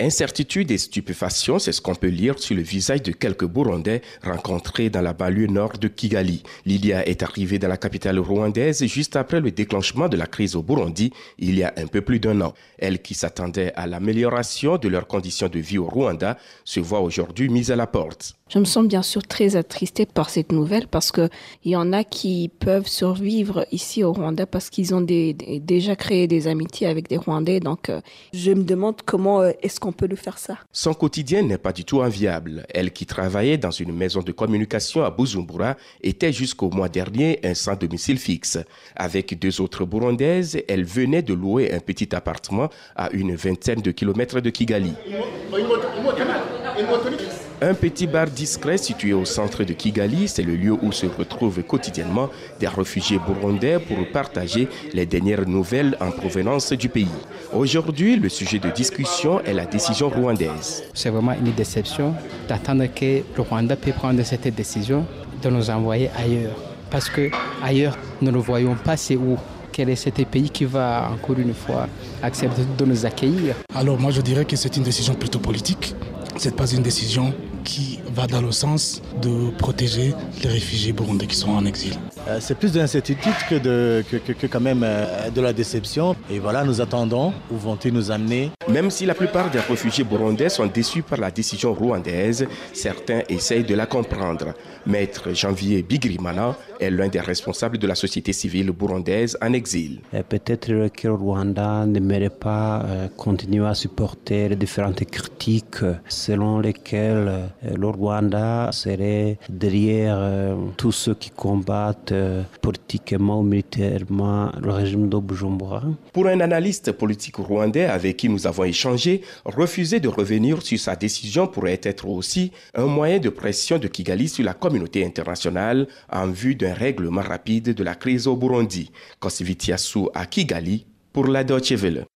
Incertitude et stupéfaction, c'est ce qu'on peut lire sur le visage de quelques Burundais rencontrés dans la banlieue nord de Kigali. Lilia est arrivée dans la capitale rwandaise juste après le déclenchement de la crise au Burundi il y a un peu plus d'1 an. Elle qui s'attendait à l'amélioration de leurs conditions de vie au Rwanda se voit aujourd'hui mise à la porte. Je me sens bien sûr très attristée par cette nouvelle parce qu'il y en a qui peuvent survivre ici au Rwanda parce qu'ils ont déjà créé des amitiés avec des Rwandais. Donc je me demande comment est-ce qu'on peut le faire ça. Son quotidien n'est pas du tout enviable. Elle qui travaillait dans une maison de communication à Bujumbura était jusqu'au mois dernier un sans domicile fixe. Avec 2 autres Burundaises, elle venait de louer un petit appartement à une vingtaine de kilomètres de Kigali. Un petit bar discret situé au centre de Kigali, c'est le lieu où se retrouvent quotidiennement des réfugiés burundais pour partager les dernières nouvelles en provenance du pays. Aujourd'hui, le sujet de discussion est la décision rwandaise. C'est vraiment une déception d'attendre que le Rwanda puisse prendre cette décision de nous envoyer ailleurs. Parce qu'ailleurs, nous ne voyons pas c'est où. Quel est cet pays qui va, encore une fois, accepter de nous accueillir? Alors moi, je dirais que c'est une décision plutôt politique. Ce n'est pas une décision qui va dans le sens de protéger les réfugiés burundais qui sont en exil. C'est plus de l'incertitude que quand même de la déception. Et voilà, nous attendons où vont-ils nous amener. Même si la plupart des réfugiés burundais sont déçus par la décision rwandaise, certains essayent de la comprendre. Maître Janvier Bigirimana est l'un des responsables de la société civile burundaise en exil. Peut-être que le Rwanda n'aimerait pas continuer à supporter les différentes critiques selon lesquelles le Rwanda serait derrière tous ceux qui combattent politiquement ou militairement le régime de Bujumbura. Pour un analyste politique rwandais avec qui nous avons échangé, refuser de revenir sur sa décision pourrait être aussi un moyen de pression de Kigali sur la communauté internationale en vue d'un règlement rapide de la crise au Burundi. Kosivitiasu à Kigali pour la Deutsche Welle.